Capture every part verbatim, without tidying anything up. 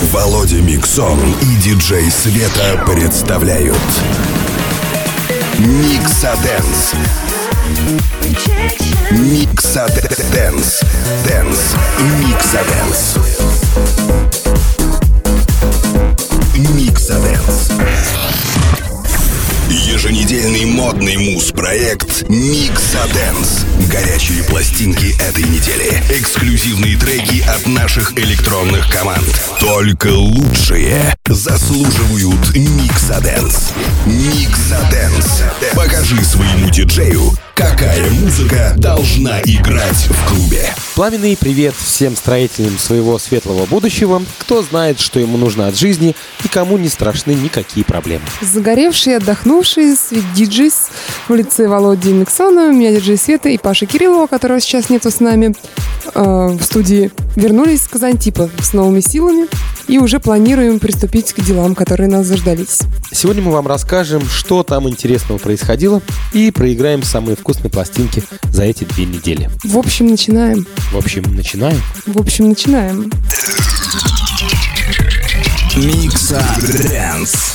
Володя Миксон и диджей Света представляют Миксадэнс. Миксадэнс. Дэнс. Миксадэнс. Миксадэнс. Еженедельный модный муз-проект Миксадэнс. Горячие пластинки этой недели. Эксклюзивные треки от наших электронных команд. Только лучшие заслуживают Миксадэнс. Миксадэнс. Покажи своему диджею, какая музыка должна играть в клубе. Пламенный привет всем строителям своего светлого будущего, кто знает, что ему нужно от жизни и кому не страшны никакие проблемы. Загоревшие, отдохнувшие, свит-диджис в лице Володи Миксона, меня диджей Света и Паша Кириллова, которого сейчас нету с нами э, в студии, вернулись с Казантипа с новыми силами и уже планируем приступить к делам, которые нас заждались. Сегодня мы вам расскажем, что там интересного происходило, и проиграем самые вкусные пластинки за эти две недели. В общем, начинаем. В общем, начинаем. В общем, начинаем. Миксадэнс.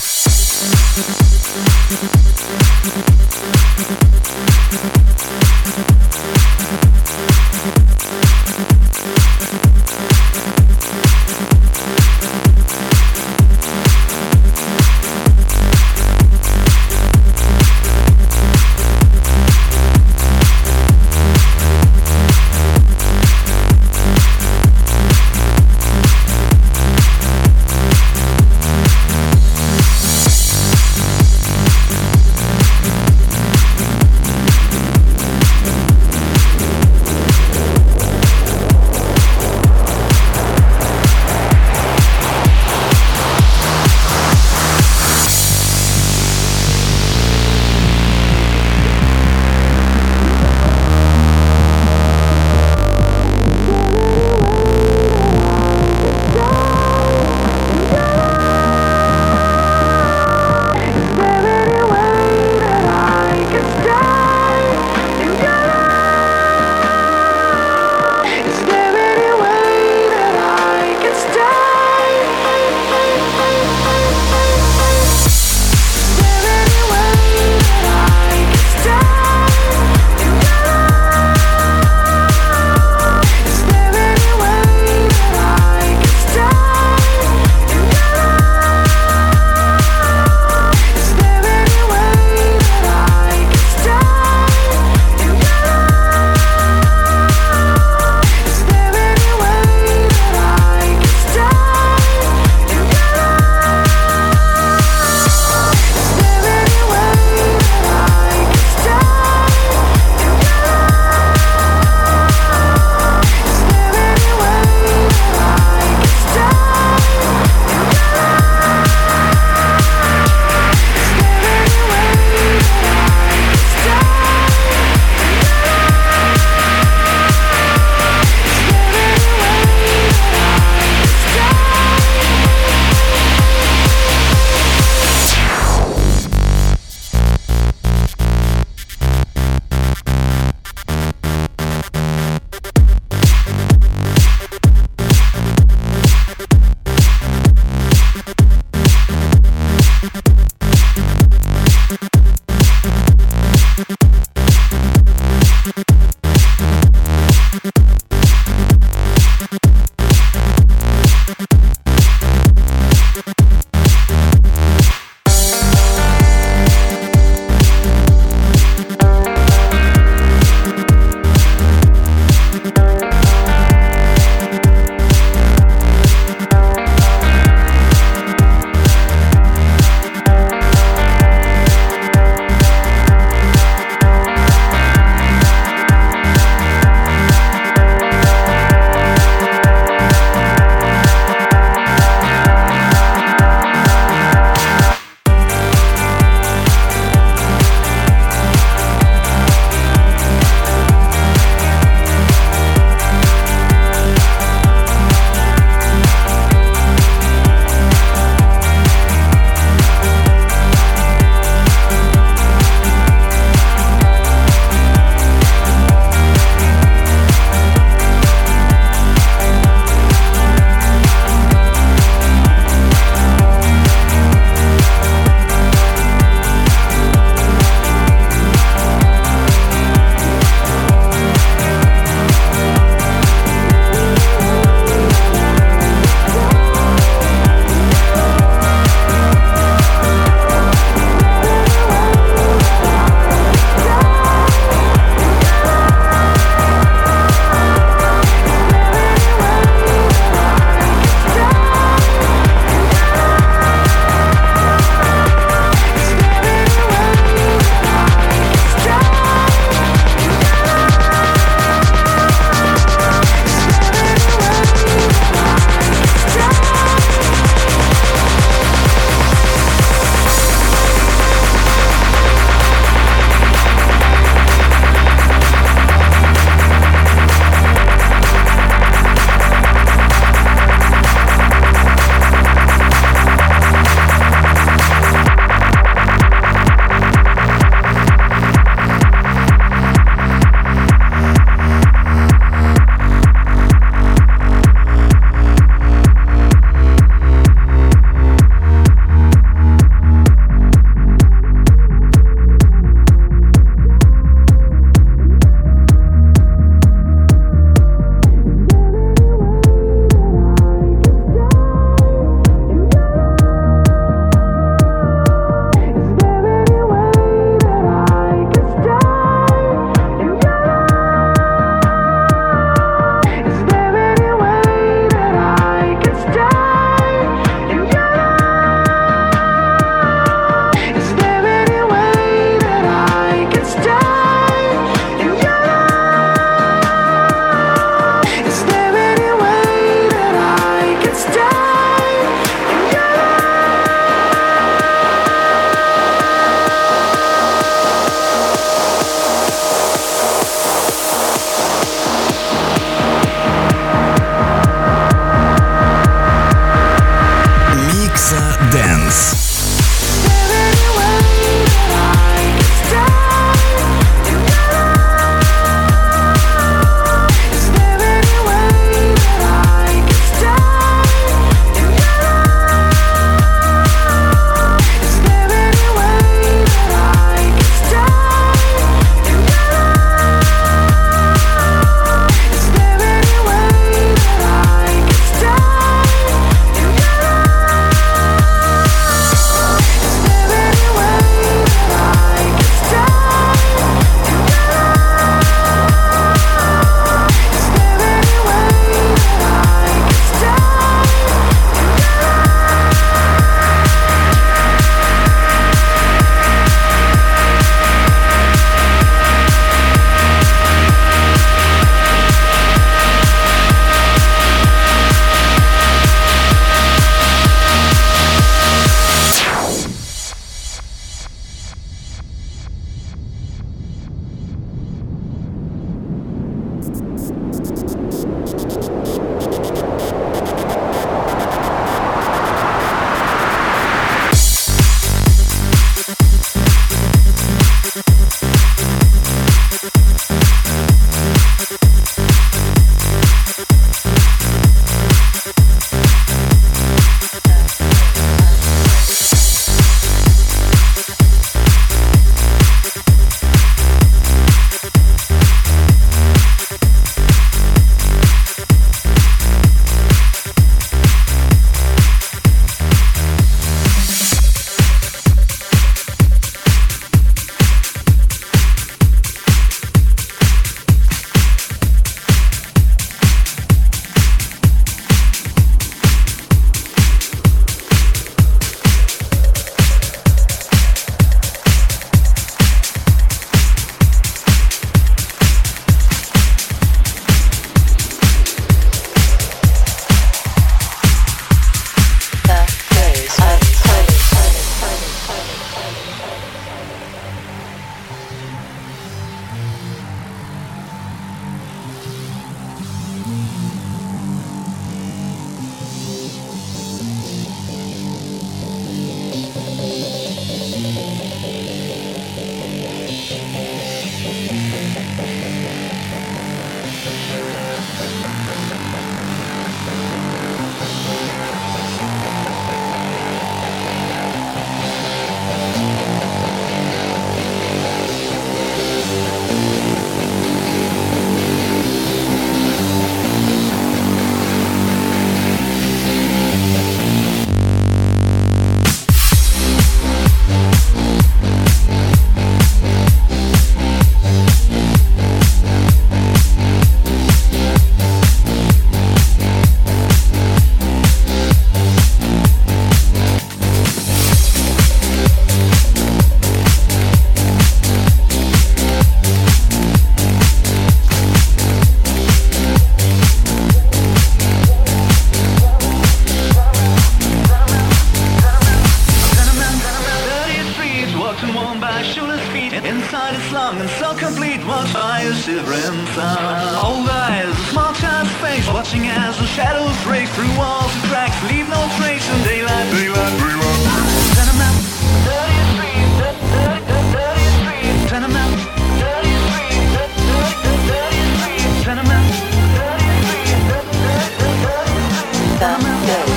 rain, watch fire shivering sun. Old eyes, a small child's face, watching as the shadows break through walls and cracks, leave no trace in daylight, daylight, daylight. Tenement, dirty streets, dirty, dirty streets, tenement, dirty streets, dirty, dirty streets, tenement, dirty streets, dirty, dirty streets, tenement.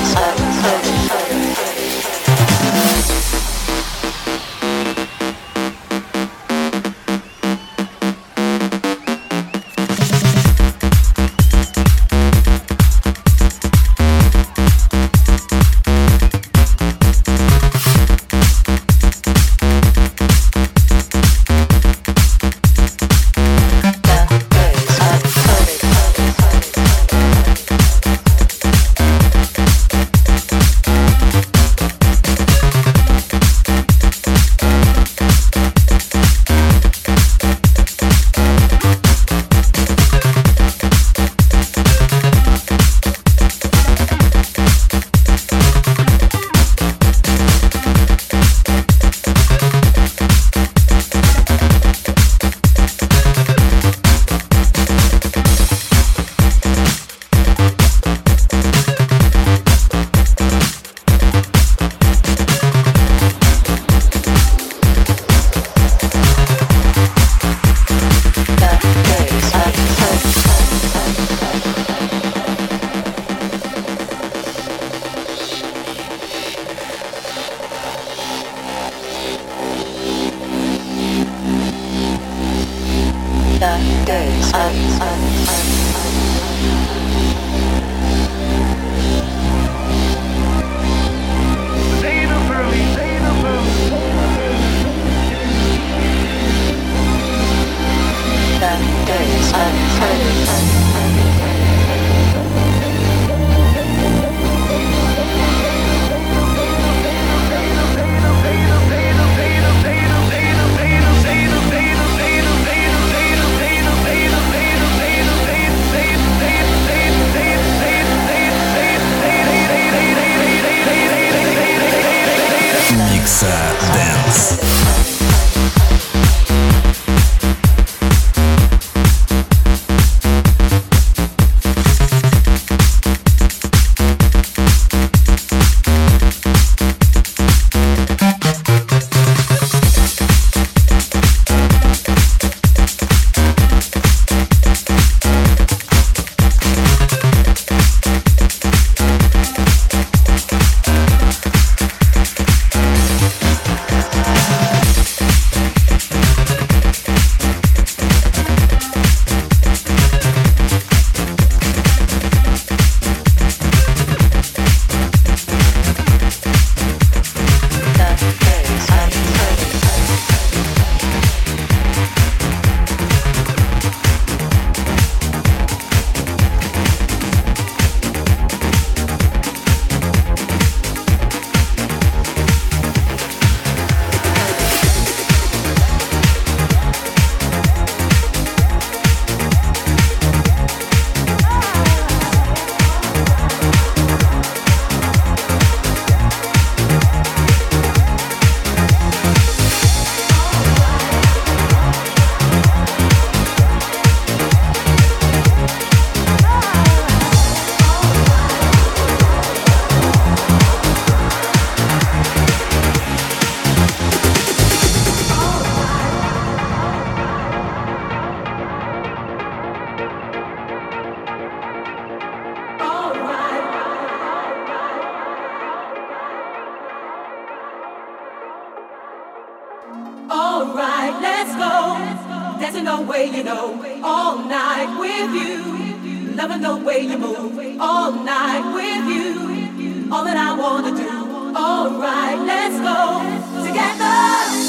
Alright, let's go. Dancing the way you know. All night with you. Loving the way you move. All night with you. All that I wanna do. Alright, let's go. Together.